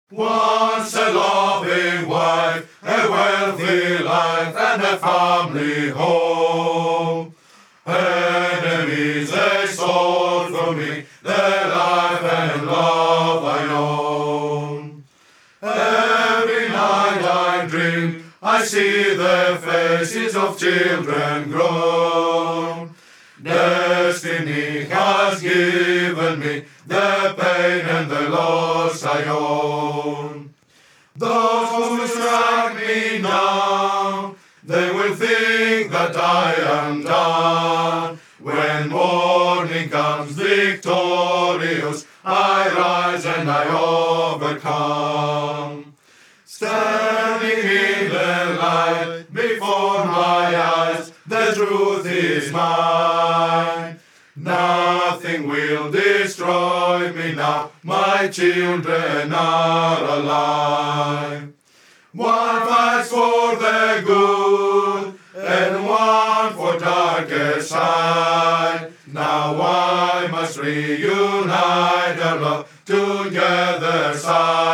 Once a loving wife, a wealthy life, and a family home. Enemies they stole from me, their life and love I own. Every night I dream, I see the faces of children grown. Destiny has given me the pain and the loss I own. Those who strike me down, they will think that I am done. When morning comes victorious, I rise and I overcome. Standing in the light before my eyes, the truth is mine. Nothing will destroy me now, my children are alive. One fights for the good, and one for darkest side. Now I must reunite our love together side